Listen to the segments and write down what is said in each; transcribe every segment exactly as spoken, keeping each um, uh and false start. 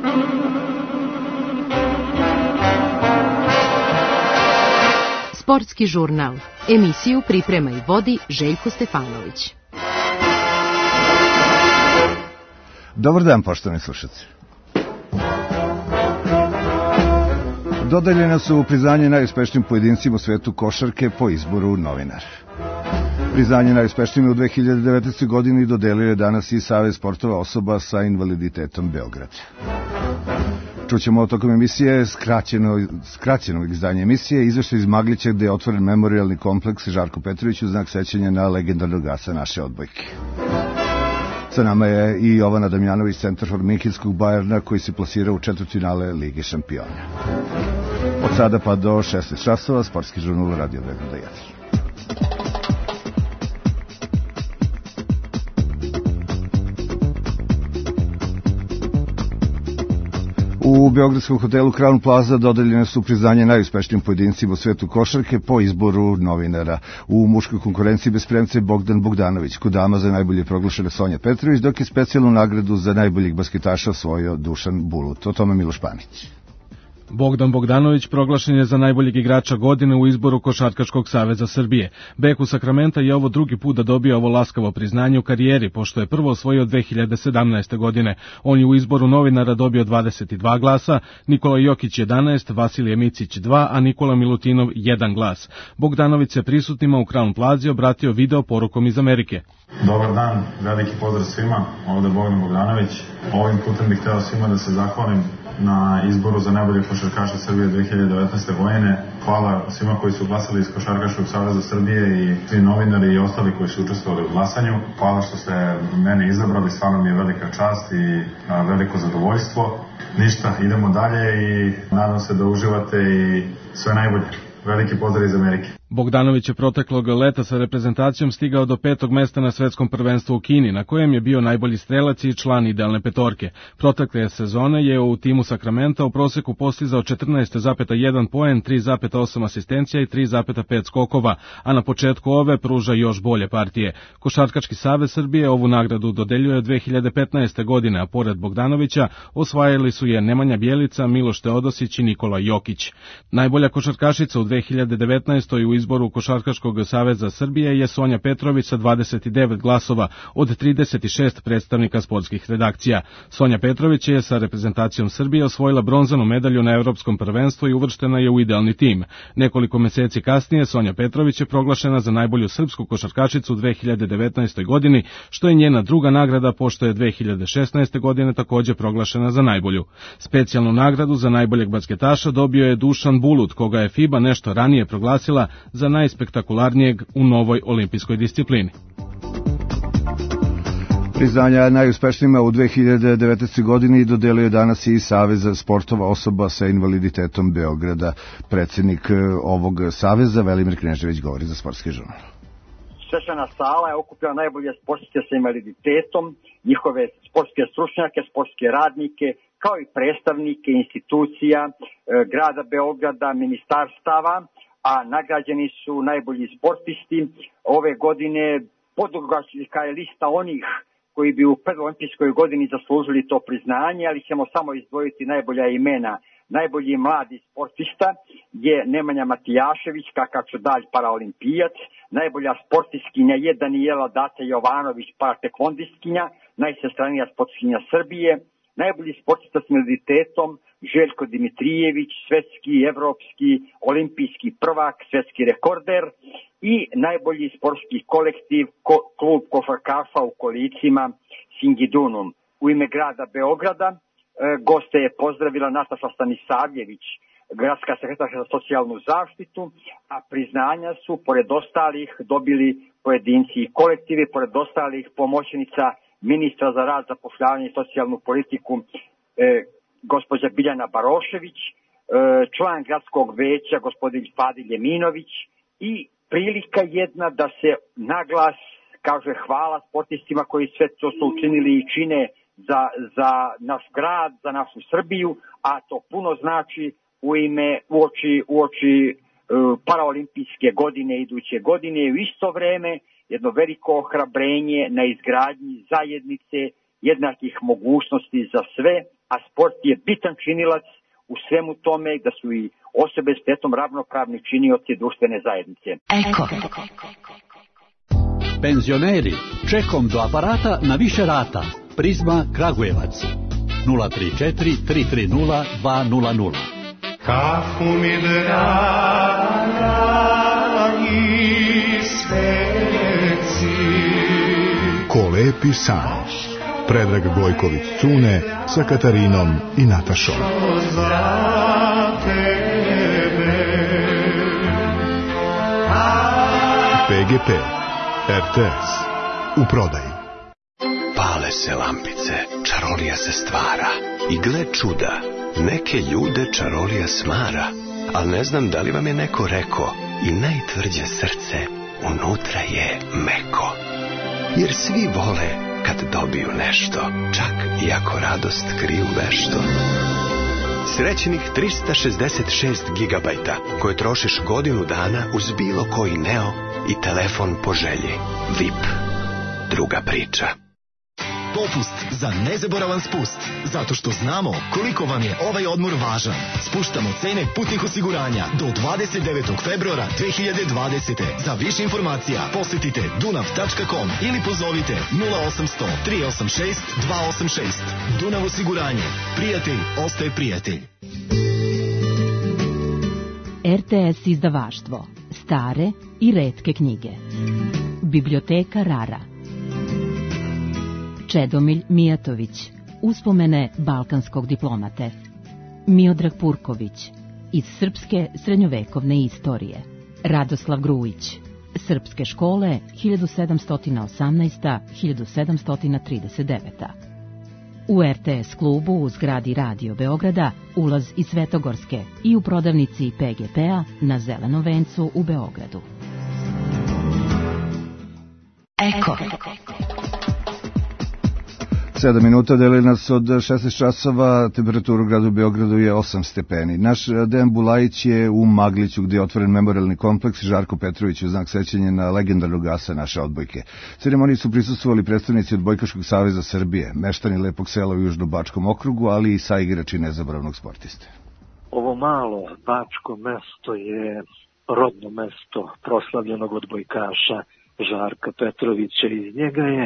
Sportski žurnal. Emisiju priprema i vodi Željko Stefanović. Dobar dan, poštovani slušatelji. Dodeljena su priznanje najuspešnijim pojedincima u svetu košarke po izboru novinara. Priznanje najuspešnijim u dve hiljade devetnaestoj. godini dodelio je danas i Savez sportova osoba sa invaliditetom Beograd. Čućemo tokom emisije skraćeno, skraćeno izdanje emisije, izveštaj iz Maglića gde je otvoren memorijalni kompleks Žarku Petroviću u znak sećanja na legendarnog asa naše odbojke. Sa nama je i Jovana Damjanović, centarfor Minhenskog Bajerna, koji se plasira u četvrtfinale Lige šampiona. Od sada pa do šesnaest časova, Sportski žurnal Radio Beograda jedan. U beogradskom hotelu Crown Plaza dodeljene su priznanje najuspešnijim pojedincima u svetu košarke po izboru novinara. U muškoj konkurenciji bez premce Bogdan Bogdanović, kod dama za najbolje proglašena Sonja Petrović, dok je specijalnu nagradu za najboljeg basketaša osvojio Dušan Bulut. O tome Miloš Panić. Bogdan Bogdanović proglašen je za najboljeg igrača godine u izboru Košarkaškog saveza Srbije. Bek u Sakramenta je ovo drugi put da dobio ovo laskavo priznanje u karijeri, pošto je prvo osvojio dve hiljade sedamnaeste. godine. On je u izboru novinara dobio dvadeset dva glasa, Nikola Jokić jedanaest, Vasilije Micić dva, a Nikola Milutinov jedan glas. Bogdanović se prisutnima u Crown Plazi obratio video porukom iz Amerike. Dobar dan, veliki pozdrav svima, ovdje je Bogdan Bogdanović. Ovim putem bih hteo svima da se zahvalim na izboru za najbolje košarkaša Srbije dve hiljade devetnaeste. godine. Hvala svima koji su glasali iz Košarkaškog saveza Srbije i svi novinari i ostali koji su učestvovali u glasanju. Hvala što ste mene izabrali, stvarno mi je velika čast i veliko zadovoljstvo. Ništa, idemo dalje i nadam se da uživate i sve najbolje. Veliki pozdrav iz Amerike. Bogdanović je proteklog leta sa reprezentacijom stigao do petog mesta na svetskom prvenstvu u Kini, na kojem je bio najbolji strelac i član idealne petorke. Protekle sezone je u timu Sakramenta u proseku postizao četrnaest zarez jedan poen, tri zarez osam asistencija i tri zarez pet skokova, a na početku ove pruža još bolje partije. Košarkaški savez Srbije ovu nagradu dodeljuje od dve hiljade petnaeste. godine, a pored Bogdanovića osvajali su je Nemanja Bjelica, Miloš Teodosić i Nikola Jokić. Najbolja košarkašica u dve hiljade devetnaestoj. u izboru Košarkaškog saveza Srbije je Sonja Petrović sa dvadeset devet glasova od trideset šest predstavnika sportskih redakcija. Sonja Petrović je sa reprezentacijom Srbije osvojila bronzanu medalju na Evropskom prvenstvu i uvrštena je u idealni tim. Nekoliko meseci kasnije Sonja Petrović je proglašena za najbolju srpsku košarkašicu u dve hiljade devetnaestoj. godini, što je njena druga nagrada, pošto je dve hiljade šesnaeste. godine takođe proglašena za najbolju. Specijalnu nagradu za najboljeg basketaša dobio je Dušan Bulut, koga je FIBA nešto ranije proglasila za najspektakularnijeg u novoj olimpijskoj disciplini. Priznanja najuspešnijima u dve hiljade devetnaestoj. godini dodelio je danas i Savez sportova osoba sa invaliditetom Beograda. Predsjednik ovog saveza, Velimir Knežević, govori za Sportski žurnal. Svečana sala je okupila najbolje sportiste sa invaliditetom, njihove sportske stručnjake, sportske radnike, kao i predstavnike institucija grada Beograda, ministarstava, a nagrađeni su najbolji sportisti. Ove godine podugačka je lista onih koji bi u prvoj olimpijskoj godini zaslužili to priznanje, ali ćemo samo izdvojiti najbolja imena. Najbolji mladi sportista je Nemanja Matijašević, Kaka Čudalj, paraolimpijac. Najbolja sportistkinja je Danijela Daca Jovanović, paratekvondistkinja, najsestranija sportistkinja Srbije. Najbolji sportista s invaliditetom Željko Dimitrijević, svetski, evropski, olimpijski prvak, svetski rekorder i najbolji sportski kolektiv ko, klub košarkaša u Kolicima Singidunum. U ime grada Beograda e, goste je pozdravila Nataša Stanisavljević, gradska sekretarka za socijalnu zaštitu, a priznanja su pored ostalih dobili pojedinci i kolektivi, pored ostalih pomoćnica ministra za rad, zapošljavanje i socijalnu politiku e, gospođa Biljana Barošević, e, član gradskog veća gospodin Fadil Jeminović i prilika jedna da se naglas kaže hvala sportistima koji sve to su učinili i čine za, za naš grad, za našu Srbiju, a to puno znači u ime uoči, uoči e, paraolimpijske godine iduće godine. U isto vreme jedno veliko ohrabrenje na izgradnji zajednice jednakih mogućnosti za sve, a sport je bitan činilac u svemu tome, da su i osobe s tetom ravnopravni činioci društvene zajednice. Eko. Penzioneri, čekom do aparata na više rata. Prizma Kragujevac. nula tri četiri tri tri nula dva nula nula. Kafu mi draga i sveci. Ko lepi san. Predrag Gojković Cune sa Katarinom i Natašom. P G P, R T S, u prodaji. Pale se lampice, čarolija se stvara. I gle čuda, neke ljude čarolija smara. Al ne znam da li vam je neko rekao, i najtvrđe srce unutra je meko. Jer svi vole kad dobiju nešto, čak i ako radost kriju vešto. Srećnih trista šezdeset šest gigabajta koje trošiš godinu dana uz bilo koji Neo i telefon po želji. V I P. Druga priča. Popust za nezaboravan spust, zato što znamo koliko vam je ovaj odmor važan. Spuštamo cene putnih osiguranja do dvadeset devetog februara dve hiljade dvadesete. Za više informacija posjetite dunav tačka com ili pozovite nula osam sto tri osam šest dva osam šest. Dunav osiguranje. Prijatelj ostaje prijatelj. R T S izdavaštvo. Stare i retke knjige. Biblioteka Rara. Čedomilj Mijatović, Uspomene balkanskog diplomate. Miodrag Purković, Iz srpske srednjovekovne istorije. Radoslav Grujić, Srpske škole hiljadu sedamsto osamnaest do hiljadu sedamsto trideset devet. U R T S klubu u zgradi Radio Beograda ulaz iz Svetogorske i u prodavnici P G P-a na Zelenom vencu u Beogradu. Eko. sedam minuta deli nas od šesnaest časova, temperatura u gradu Beogradu je osam stepeni. Naš Dejan Bulajić je u Magliću gdje je otvoren memorialni kompleks i Žarko Petrović u znak sećanja na legendarnog asa naše odbojke. Ceremoniji su prisustvovali predstavnici Odbojkaškog saveza Srbije, meštani Lepog sela u Južnobačkom okrugu, ali i saigrači nezaboravnog sportiste. Ovo malo bačko mesto je rodno mesto proslavljenog odbojkaša Žarka Petrovića. Iz njega je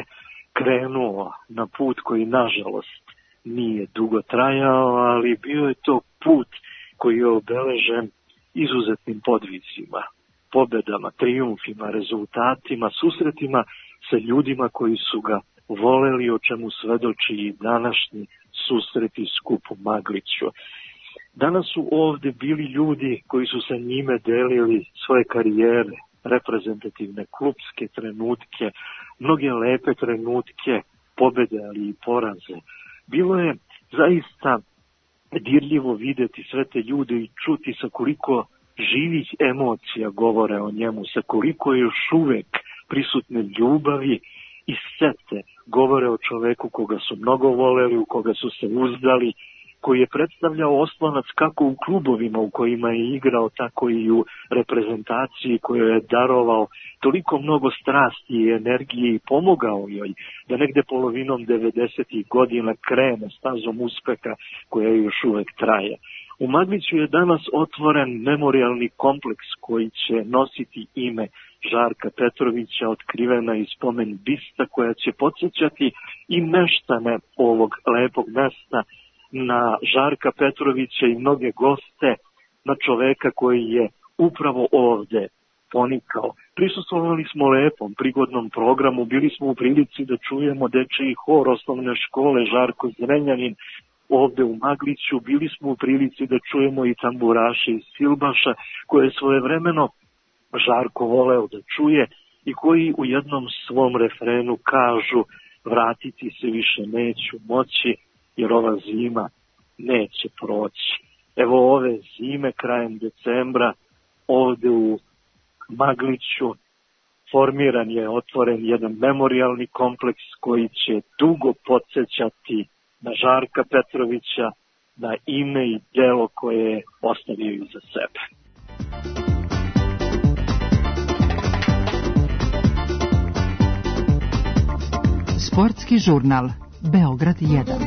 krenuo na put koji nažalost nije dugo trajao, ali bio je to put koji je obeležen izuzetnim podvicima, pobedama, trijumfima, rezultatima, susretima sa ljudima koji su ga voleli, o čemu svedoči i današnji susreti skup u Magliću. Danas su ovde bili ljudi koji su sa njime delili svoje karijere, reprezentativne klupske trenutke, mnoge lepe trenutke, pobede, ali i poraze. Bilo je zaista dirljivo videti sve te ljude i čuti sa koliko živih emocija govore o njemu, sa koliko je još uvek prisutne ljubavi i sete govore o čoveku koga su mnogo voleli, u koga su se uzdali, koji je predstavljao oslonac kako u klubovima u kojima je igrao, tako i u reprezentaciji koju je darovao toliko mnogo strasti i energije i pomogao joj da negde polovinom devedesetih godina krene stazom uspeha koja još uvek traje. U Magliću je danas otvoren memorialni kompleks koji će nositi ime Žarka Petrovića, otkrivena iz spomen bista koja će podsjećati i meštane ovog lepog mesta na Žarka Petrovića i mnoge goste, na čoveka koji je upravo ovde ponikao. Prisustvovali smo lepom, prigodnom programu, bili smo u prilici da čujemo dečiji hor osnovne škole Žarko Zrenjanin ovde u Magliću, bili smo u prilici da čujemo i tamburaše iz Silbaša, koje je svojevremeno Žarko voleo da čuje i koji u jednom svom refrenu kažu: vratiti se više neću moći, jer ova zima neće proći. Evo ove zime, krajem decembra, ovde u Magliću formiran je, otvoren jedan memorialni kompleks koji će dugo podsjećati na Žarka Petrovića, na ime i delo koje je ostavio iza sebe. Sportski žurnal. Beograd jedan.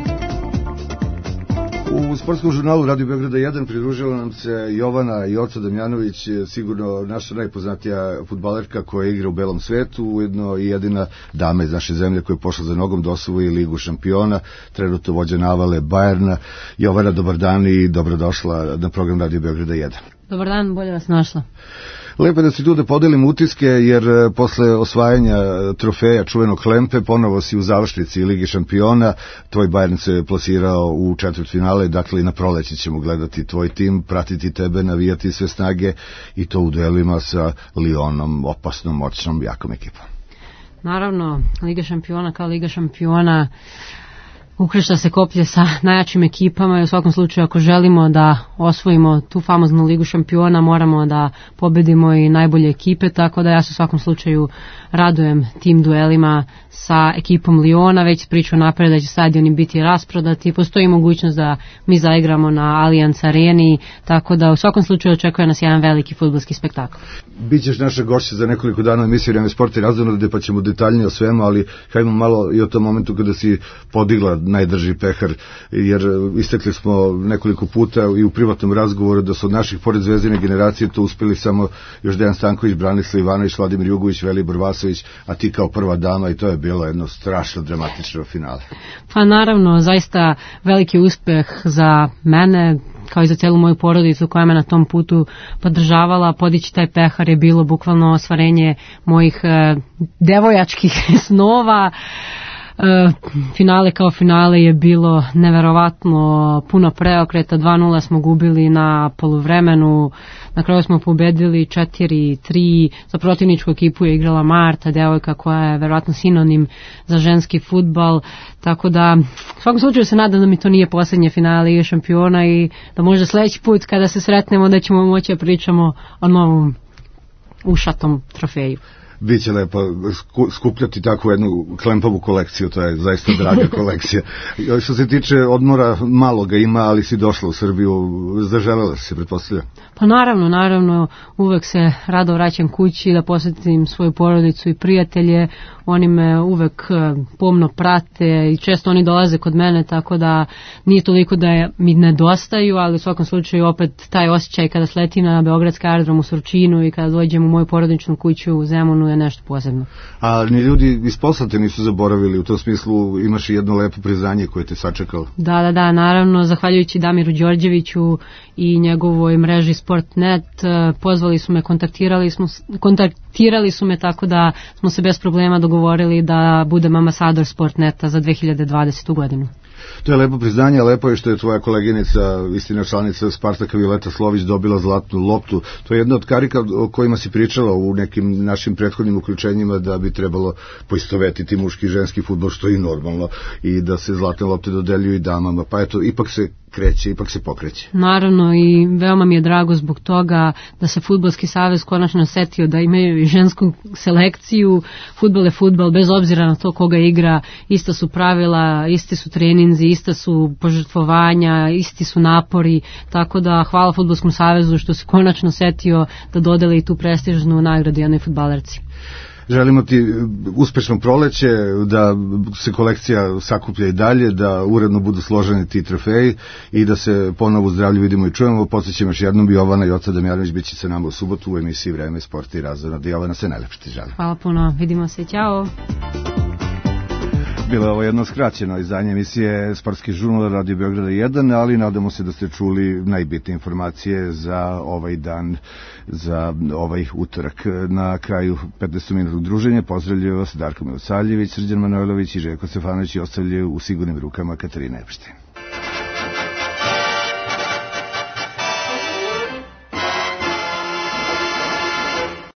U sportskom žurnalu Radio Beograda jedan pridružila nam se Jovana Joca Damjanović, sigurno naša najpoznatija fudbalerka koja igra u belom svetu, ujedno i jedina dama iz naše zemlje koja je pošla za nogom da osvoji Ligu šampiona, trenutno vođa navale Bajerna. Jovana, dobar dan i dobrodošla na program Radio Beograda jedan. Dobar dan, bolje vas našla. Lepo da si tu da podelim utiske, jer posle osvajanja trofeja čuvenog Klempe ponovo si u završnici Ligi šampiona. Tvoj Bayern se plasirao u četvrtfinale, dakle i na proleće ćemo gledati tvoj tim, pratiti tebe, navijati sve snage i to u duelima sa Lyonom, opasnom, moćnom, jakom ekipom. Naravno, Liga šampiona kao Liga šampiona ukrešta se koplje sa najjačim ekipama i u svakom slučaju ako želimo da osvojimo tu famoznu Ligu šampiona moramo da pobedimo i najbolje ekipe, tako da ja se u svakom slučaju radujem tim duelima sa ekipom Lyona, već priču napred da će stadioni biti rasprodati, postoji mogućnost da mi zaigramo na Allianz Areni, tako da u svakom slučaju očekuje nas jedan veliki fudbalski spektakl. Bićeš naša gošća za nekoliko dana u emisiji Vreme sporta i razonode, pa ćemo detaljnije o svemu, ali hajmo malo i o tom momentu kada si podigla najdrži pehar, jer istekli smo nekoliko puta i u privatnom razgovoru da su od naših pored zvezdine generacije to uspeli samo još Dejan Stanković, Branislav Ivanović, Vladimir Jugović, Velibor Vasović, a ti kao prva dama, i to je bilo jedno strašno dramatično finale. Pa naravno, zaista veliki uspeh za mene, kao i za celu moju porodicu koja me na tom putu podržavala. Podići taj pehar je bilo bukvalno ostvarenje mojih e, devojačkih snova. E, finale kao finale je bilo neverovatno, puno preokreta, dva nula smo gubili na poluvremenu, na kraju smo pobedili četiri tri, za protivničku ekipu je igrala Marta, devojka koja je verovatno sinonim za ženski fudbal, tako da u svakom slučaju se nadam da mi to nije posljednje finale Lige šampiona i da možda sledeći put kada se sretnemo da ćemo moći da pričamo o novom ušatom trofeju. Biće lepo skupljati takvu jednu Klempovu kolekciju, to je zaista draga kolekcija. Što se tiče odmora, malo ga ima, ali si došla u Srbiju, zaželela si se, pretpostavljam? Pa naravno, naravno, uvek se rado vraćam kući da posjetim svoju porodicu i prijatelje, oni me uvek pomno prate i često oni dolaze kod mene, tako da nije toliko da mi nedostaju, ali u svakom slučaju opet taj osjećaj kada sletim na Beogradski aerodrom u Surčinu i kada dođem u moju porodičnu kuću u Zemunu je nešto posebno. A ni ljudi iz posla te nisu zaboravili, u tom smislu imaš i jedno lepo priznanje koje te sačekalo? Da, da, da, naravno, zahvaljujući Damiru Đorđeviću i njegovoj mreži Sportnet, pozvali su me, kontaktirali, smo, kontaktirali su me tako da smo se bez problema dogovorili da budem ambasador Sportneta za dve hiljade dvadesete. godinu. To je lepo priznanje, lepo je što je tvoja koleginica, istina članica Spartaka Violeta Slović dobila zlatnu loptu. To je jedna od karika o kojima si pričala u nekim našim prethodnim uključenjima da bi trebalo poistovetiti muški i ženski fudbal, što je normalno, i da se zlatne lopte dodeljuju i damama. Pa eto, ipak se kreće, ipak se pokreće. Naravno, i veoma mi je drago zbog toga da se Fudbalski savez konačno setio da imaju i žensku selekciju. Fudbal je fudbal, bez obzira na to koga igra, ista su pravila, isti su treninzi, ista su požrtvovanja, isti su napori, tako da hvala Fudbalskom savezu što se konačno setio da dodeli tu prestižnu nagradu jednoj fudbalerci. Želimo ti uspešno proleće, da se kolekcija sakuplja i dalje, da uredno budu složeni ti trofeji i da se ponovo u zdravlju vidimo i čujemo. Podsjećam još jednom, Jovana Joca Damjanović biće sa nama u subotu u emisiji Vreme sporta i razonode. Jovana, se najlepše ti želim. Hvala puno, vidimo se, ćao. Bilo je ovo jedno skraćeno izdanje emisije Sportski žurnal Radio Beograda jedan, ali nadamo se da ste čuli najbitnije informacije za ovaj dan, za ovaj utorak. Na kraju petnaestominutnog druženja pozdravljaju vas Darko Milosavljević, Srđan Manojlović i Željko Stefanović i ostavljaju u sigurnim rukama Katarina Epštajn.